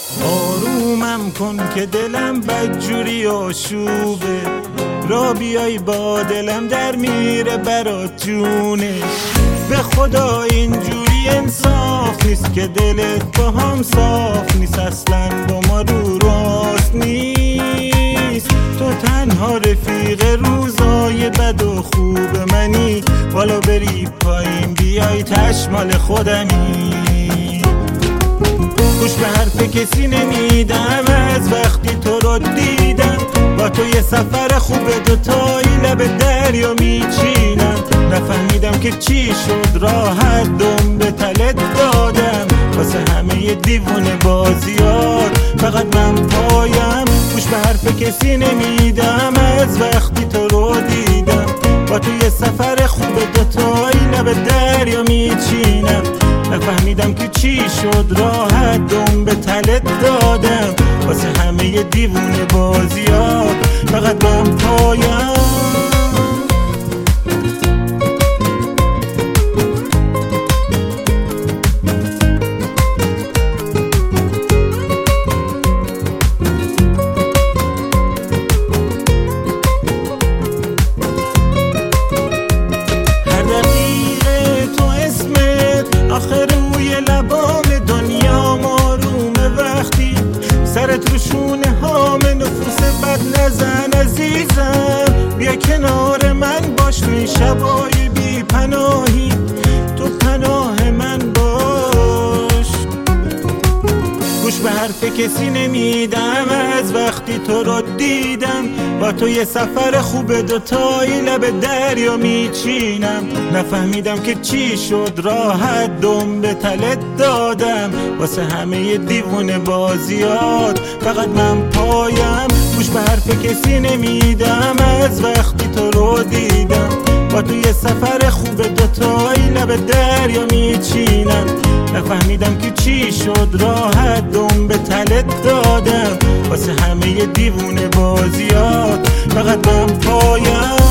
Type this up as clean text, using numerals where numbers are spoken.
آرومم کن که دلم بدجوری آشوبه، را بیای با دلم در میره برات جونش. به خدا اینجوری انصاف نیست که دلت با هم صاف نیست، اصلا با ما رو راست نیست. تو تنها رفیق روزای بد و خوب منی، بالا بری پایین بیای تشمال خودمی. گوش به حرف کسی نمیدم از وقتی تو رو دیدم، با تو یه سفر خوبه دوتایی لب دریا میچینم. نفهمیدم که چی شد راحت دم به تلت دادم، واسه همه ی دیوونه بازیات فقط من پایم. گوش به حرف کسی نمیدم از وقتی تو رو دیدم، با تو یه سفر خوبه دوتایی لب دریا میچینم. نفهمیدم که چی شد راحت دم به تلت دادم، واسه همه ی دیوونه بازیات فقط من پایم. آخر روی لبام دنیا مارومه، وقتی سرت رو شونه هام نفوس بد نزن عزیزم. بیا کنار من باش توی شبای بی پناهی، تو پناه من باش. گوش به حرف کسی نمیدم از وقتی تو رو دیدم، با تو یه سفر خوبه دوتایی لب دریا میچینم. نفهمیدم که چی شد راحت دم به تلت دادم، واسه همه ی دیوونه بازیات فقط من پایم. گوش به حرف کسی نمیدم از وقتی تو رو دیدم، با تو یه سفر خوبه دوتایی لب دریا میچینم. نفهمیدم که چی شد راحت دم به تلت دادم، واسه همه ی دیوونه بازیات فقط من پایم.